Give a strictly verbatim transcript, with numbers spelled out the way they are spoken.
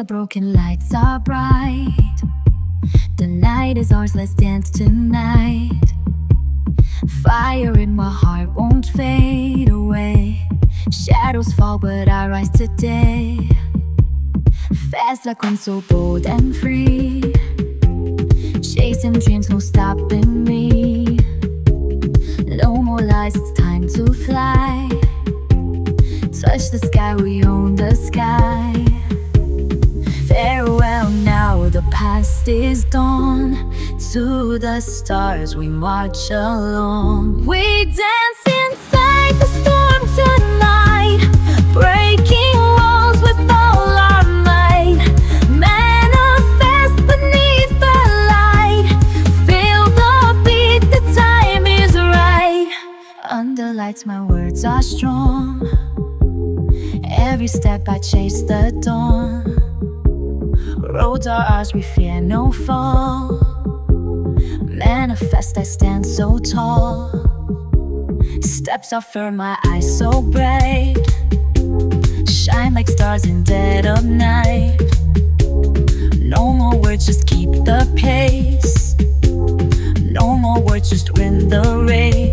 broken lights are bright. The night is ours, let's dance tonight. Fire in my heart won't fade away. Shadows fall but I rise today. Fast like one so bold and free. Chasing dreams, no stopping me. No more lies, it's time to fly. Touch the sky, we own the sky. Farewell now, the past is gone. To the stars we march along. We dance inside the storm tonight, breaking walls with all our might. Manifest beneath the light. Feel the beat, the time is right. Under lights my words are strong. Every step I chase the dawn. Roads are ours, we fear no fall. Manifest, I stand so tall. Steps are firm, my eyes so bright. Shine like stars in dead of night. No more words, just keep the pace. No more words, just win the race.